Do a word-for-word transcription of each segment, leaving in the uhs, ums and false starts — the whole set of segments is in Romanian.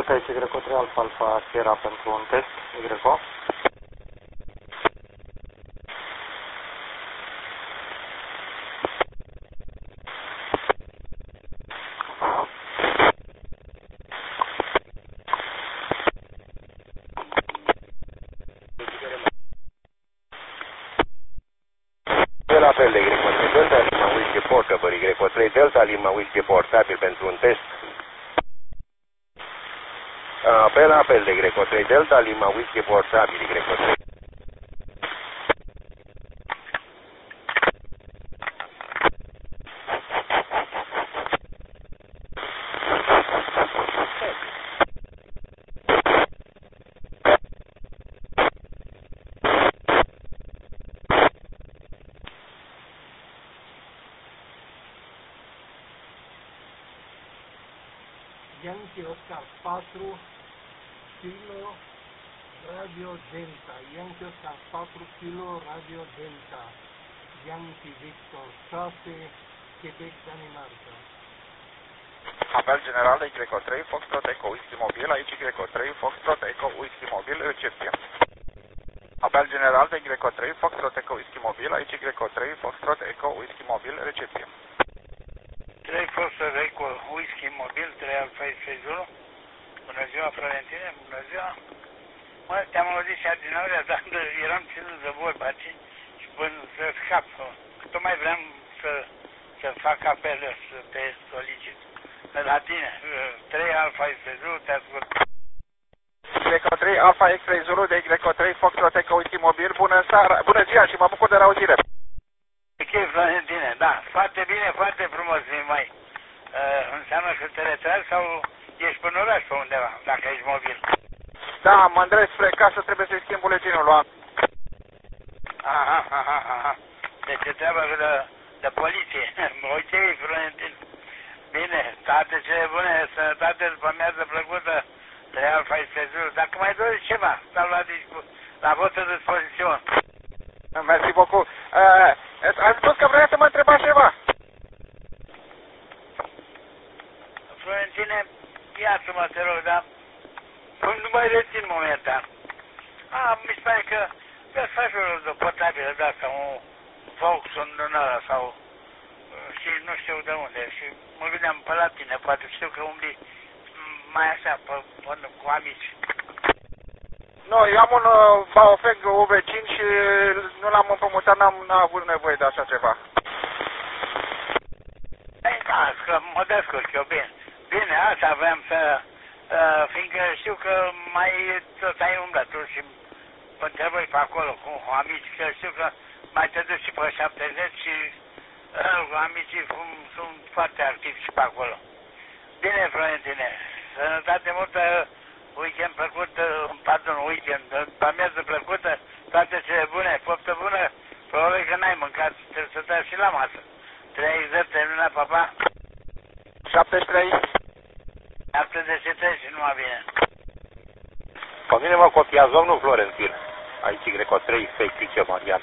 Delta, Y trei Alfa Alfa Sierra pentru un test, Y O. La fel de Y trei Delta, Lima Whiskey Port, căpăr Y trei Delta, Lima Whiskey portabil pentru un test. Apel, apel de Y trei Delta, Lima Whiskey portabil, Y trei. Yankee Oscar patru Kilo Radio Delta, Yankee Oscar patru Kilo Radio Delta, Yankee Victor șase Quebec Danimarca. Apel general de Y trei Foxtrot Echo Whisky Mobil, aici Y trei Foxtrot Echo Whisky Mobil, recepție. Apel general de Y trei Foxtrot Echo Whisky Mobil, aici Y trei Foxtrot Echo Whisky Mobil, recepție. trei Foxtrot Echo Whisky Mobil, trei Alfa X-Ray Zulu. Bună ziua, Florentine, bună ziua. Mă, te-am auzit și adinaurea, dar eram ținut de vorba aici și până să scap. Tocmai vreau să, să fac apel, să te solicit. La tine, trei Alfa X-Ray Zulu, te ascult. Y trei Alfa X-Ray Zulu de Y trei Foxtrot Echo Whisky Mobil, bună seara, bună ziua și mă bucur de la auzire. Ok, Florentine, da, foarte bine, foarte frumos, mai uh, înseamnă că te retragi sau ești până oraș pe undeva, dacă ești mobil? Da, mă îndrept spre casă, trebuie să-i schimb buletinul la... Aha, aha, aha, deci e treaba de, de poliție, ok, Florentin, bine, toate cele bune, sănătate, după amiază plăcută, de Alfa X-Ray Zulu, dacă mai doriți ceva, stau la, la votă dispoziție. Mersi beaucoup. Uh, ați spus că vrea să mă întrebați ceva. Florentine, ia-ți-mă, te rog, dar nu mai rețin momentan. A, mi se pare că vreau să faci o de portabilă de asta, un Volkswagen din ăla sau și nu știu de unde. Și mă gândeam pe la tine, poate știu că umbli mai așa, pe, pe, cu amici. Nu, eu am un uh, Baofeng U V cinci și nu l-am împrumutat, n-am avut nevoie de așa ceva. Ei, da, că mă descurc eu, bine. Bine, asta vreau să, uh, fiindcă știu că mai tot ai umblat tu și mă întrebăi pe acolo cu amici, că știu că mai te duci și pe șaptezeci și uh, amicii sunt foarte activi și pe acolo. Bine, Florentine, sănătate multă, weekend plăcut, pardon, weekend, amiază plăcută, toate cele bune, poftă bună, probabil că n-ai mâncat, trebuie să stai și la masă. treizeci, terminat, papa? șaptezeci și trei. șaptezeci și trei și numai bine. Pe mine mă copiază domnul Florentin, aici Y trei Fake ce Marian.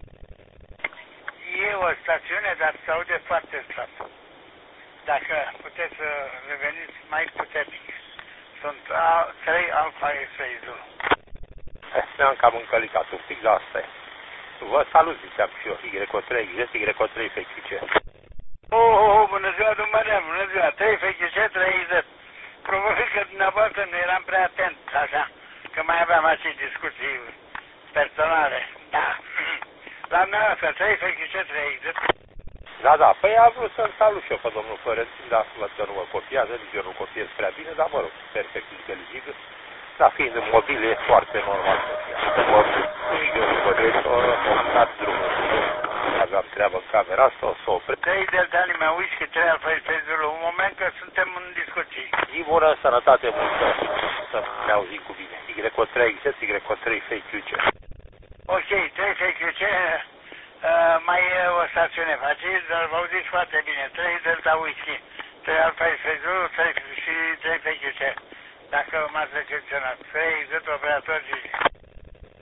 E o stațiune, dar se aude foarte slab. Dacă puteți să reveniți mai puternic. Sunt trei Alfa X-Ray Zulu. Ne-am cam încălicat un pic, dar asta e. Vă salut, ziceam și eu, Y trei X, Y trei Fake ce. Oh, oh, oh, bună ziua, dumneavoastră, bună ziua, trei Fake ce, trei Z. Probabil că dumneavoastră nu eram prea atent, așa, că mai aveam acei discuții personale. Da. La dumneavoastră, trei Fake ce, trei Z. Da, da, păi am vrut să-l salut și eu pe domnul Florentin, dar văd că nu mă copiază, nici eu nu copiez prea bine, dar mă rog, perfect inteligibil. Dar fiind în mobil, e foarte normal să fie. În mobil, eu nu vă drept, am dat drumul, aveam treabă în camera asta, o să opresc. trei Delta Lima Whisky, trei Alfa X-Ray Zulu, un moment că suntem în discuții. Zi bună, sănătate multă, să ne auzim cu bine. Y trei X, Y trei Fake ce. Ok, trei Fake ce. Uh, mai e o stațiune faceți, dar vă auziți foarte bine. trei Delta Whisky, trei Alfa X-Ray Zulu și trei Fake ce. Dacă m-ați recepționat. trei Z operator Gigi.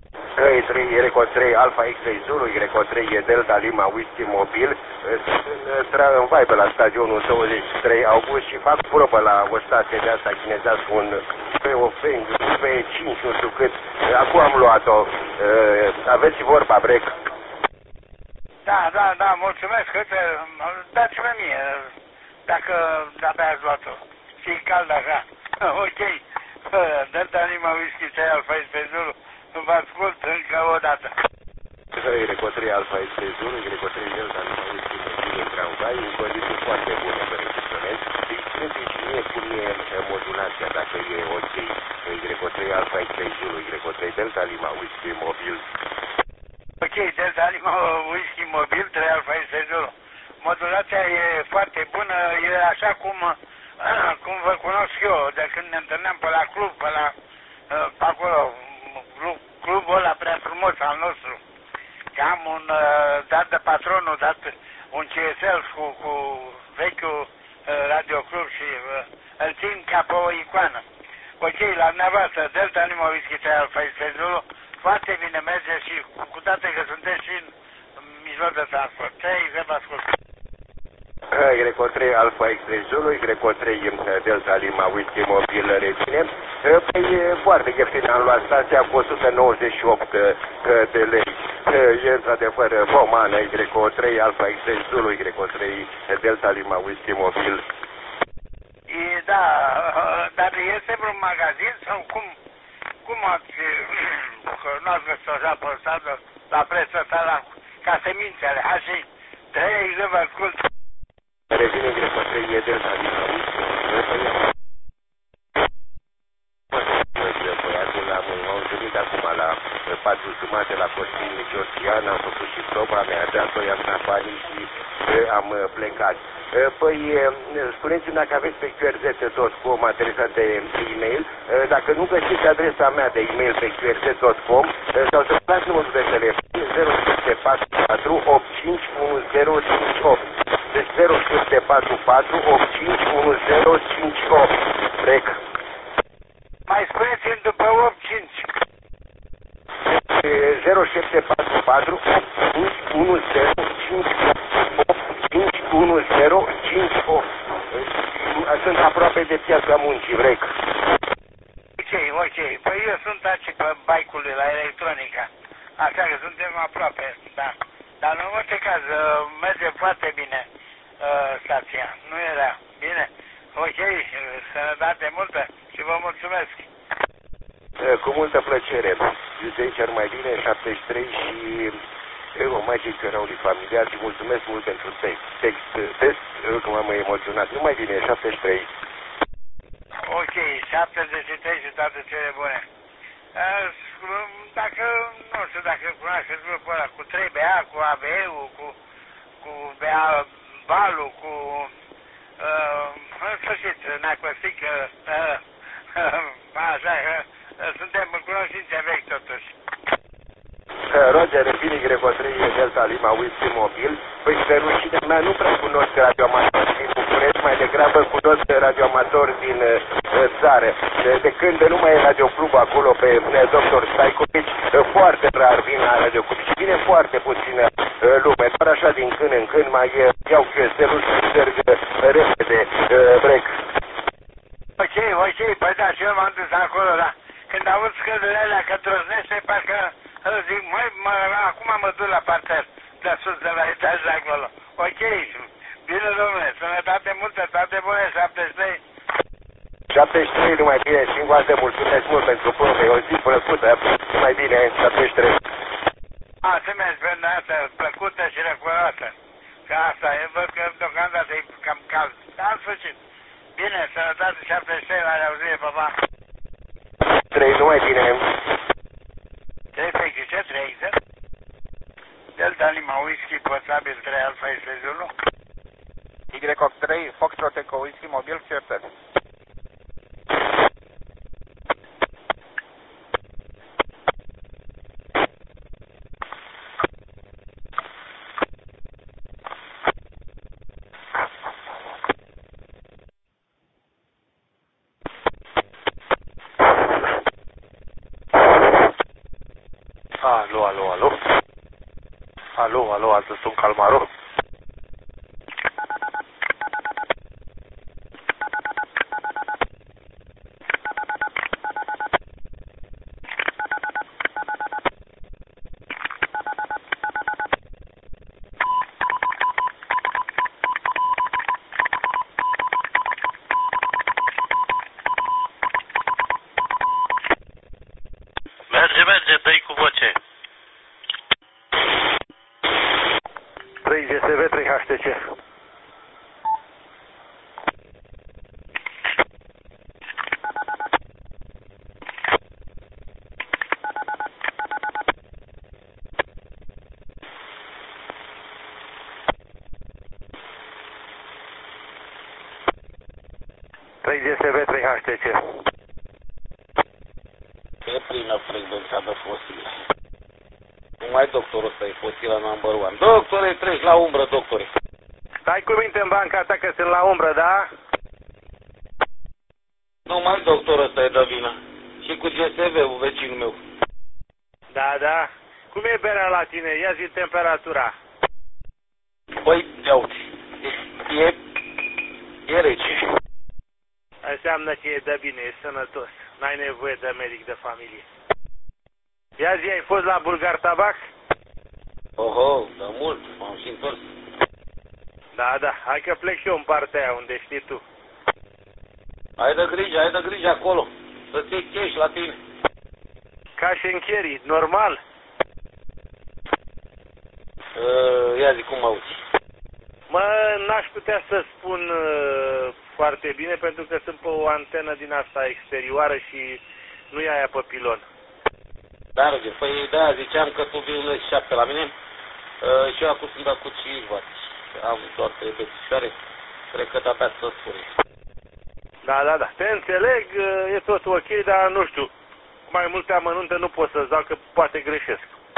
trei Reco trei Alfa X-ray Zulu, Reco trei Delta Lima Whisky Mobil, în vibe la stadionul douăzeci și trei august și fac probă la o stație de asta chinezească, un P O F P cinci, nu știu cât, acum am luat-o, aveți vorba, Break? Da, da, da, mulțumesc, uite, dați-mă mie, dacă abia ați luat-o, și cald așa, ok, Delta Lima Whisky trei Alfa X-ray Zulu, vă ascult încă o dată. Reco trei Alfa X-ray Zulu, Reco trei Delta Lima Whisky Mobil în tramvai, în condiții foarte bune pe recepționez. Spuneți și mie cum e modulația, dacă e ok, Reco trei Alfa X-ray Zulu, Reco trei Delta Lima Whisky Mobil. Ok, Delta Lima Whisky Mobil, trei Alfa X-ray Zulu. Modulația e foarte bună, e așa cum, cum vă cunosc eu, de când ne întâlneam pe la club, pe la, pe acolo, clubul ăla prea frumos al nostru. Că am un uh, dat de patronul, dat un C S L cu, cu vechiul uh, radioclub și uh, îl țin ca pe o icoană. Ok, la dumneavoastră, Delta Lima Whisky trei Alfa X-ray Zulu, foarte bine merge și cu toate că sunteți și în mijloc de transport. trei, vă ascult. Reco trei Alfa X-ray Zulu, Reco trei Delta Lima Whisky Mobil reține. Păi foarte ieftin, am luat stația cu o sută nouăzeci și opt de lei. E într-adevăr pomană, Reco trei Alfa X-ray Zulu, Reco trei Delta Lima Whisky Mobil. E, da, dar este vreun magazin sau cum, cum ați, că nu ați găsit așa pe stradă la prețul ăsta la, ca semințele, așa, trei, vă ascult. Revine Reco trei Delta Lima Whisky Mobil. Băiatul am întâlnit acum la patru jumate la Costin Georgian, am făcut și proba mea, de apoi am dat banii și am plecat. Păi, spuneți-mi dacă aveți pe Q R Z punct com adresa de e-mail, dacă nu găsiți adresa mea de e-mail pe Q R Z punct com sau să dați numărul de telefon zero șapte patru patru opt cinci unu zero cinci opt. Deci zero șapte patru patru opt cinci unu zero cinci opt. Brec. Mai spuneți-mi după opt cinci. zero șapte patru patru opt cinci unu zero cinci opt cinci unu zero cinci opt. Sunt aproape de Piața Muncii, Brec. Ok, ok. Păi eu sunt aici pe bike-ul la electronica. Așa că suntem aproape, da. Dar în orice caz, merge foarte bine uh, stația. Nu era bine. Ok, sănătate multă și vă mulțumesc. Cu multă plăcere. De aici ar mai bine, șaptezeci și trei și eu mai zic că erau familiar și mulțumesc mult pentru text. Text, test, că m-am emoționat. Nu mai bine, șaptezeci și trei. Ok, șaptezeci și trei și toate cele bune. Dacă, nu știu dacă cunoașteți grupul ăla, cu trei B A, cu A B E-ul, cu, cu B A Balul, cu, uh, în sfârșit, Nacostic, uh, uh, așa, uh, suntem în cunoștințe vechi totuși. Roger, Fini Reco trei Delta Lima Whisky Mobil. Păi pe rușinea mea nu prea cunosc radioamatori din București, mai degrabă cunosc radioamatori din uh, țară. De, de când nu mai e radioclub acolo pe uh, doctor Staicovici, uh, foarte rar vin la radioclub și vine foarte puțină uh, lume. Doar așa din când în când mai uh, iau chestelul și încerc uh, repede uh, Brec. Ok, ok, păi da, și eu m-am dus acolo, da. Când aud scările alea că trăznește, parcă zic, măi, mă, acum mă duc la parter, de sus, de la etaj de acolo. Ok, bine, domnule, sănătate multă, toate bune, șaptezeci și trei. șaptezeci și trei, numai bine, și încă o mulțumesc mult pentru probe, o zi plăcută, numai bine, șaptezeci și trei. Asemenea, pentru asta, plăcută și răcuroasă. Că asta, eu văd că deocamdată e cam cald, dar în sfârșit. Bine, sănătate, șaptezeci și trei, la reauzire, pa, pa. trei, numai bine. trei pe ce? trei, Delta Lima Whisky, posabil trei Alfa X-ray Zulu. Y trei, Foxtrot Eco Whisky Mobil, Q R Z. Alo, alo, alo. Alo, alo, ați sunt Calmaro? Merge, merge, dă-i cu voce. trei G S V, trei H T C. trei G S V, trei H T C. E plină frecvența de fosile. Cum ai doctorul ăsta, e fosila number one. Doctore, treci la umbră, doctore. Stai cu minte în banca ta că sunt la umbră, da? Numai doctorul ăsta e de vină. Și cu G S V-ul, vecinul meu. Da, da. Cum e berea la tine? Ia zi temperatura. Băi, ia uite. E... E rece. Înseamnă că e de bine, e sănătos. N-ai nevoie de medic de familie. Ia zi, ai fost la Bulgar Tabac? Oho, da mult, m-am și întors. Da, da, hai că plec și eu în partea aia unde știi tu. Ai de grijă, ai de grijă acolo. Să ții cash la tine. Ca și încherii, normal? Uh, ia zi cum mă auzi. Mă, n-aș putea să spun uh, foarte bine pentru că sunt pe o antenă din asta exterioară și nu e aia pe pilon. Da, Roger, păi da, ziceam că tu vii șapte la mine uh, și eu acum sunt dat cu cinci watt. Am doar trei bețișoare, cred că de-abia să spune. Da, da, da, te înțeleg, uh, e tot ok, dar nu știu, mai multe amănunte nu pot să-ți dau că poate greșesc.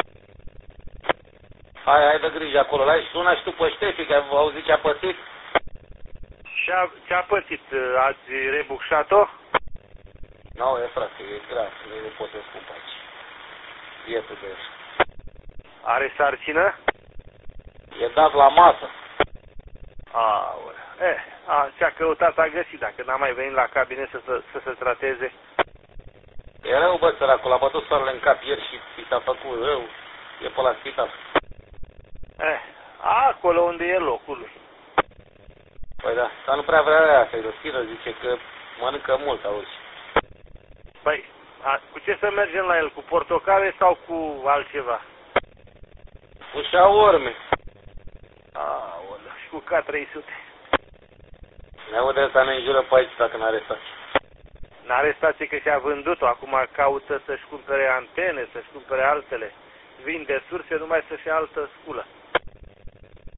Hai, hai de grijă acolo, la și suna și tu pe Ștefi, că au auzit ce a pățit. Ce-a, ce-a pățit? Ați rebucșat-o? Nu, e frate, e grav, nu pot să spun pe aici. Bietul de el. Are sarcină? E dat la masă. Aolea. Eh, a, ce-a căutat a găsit, dacă n-a mai venit la cabinet să, să, să se trateze. E rău, bă, săracul, a bătut soarele în cap ieri și i s-a făcut rău. E pe la spital. Eh, acolo unde e locul lui. Păi da, dar nu prea vrea aia să-i deschidă, zice că mănâncă mult, auzi. Păi, a, cu ce să mergem la el? Cu portocale sau cu altceva? Cu șaorme. Aolea, și cu K trei sute. Ne aude ăsta, ne înjură pe aici dacă n-are stație. N-are stație că și-a vândut-o, acum caută să-și cumpere antene, să-și cumpere altele. Vinde surse numai să-și ia altă sculă.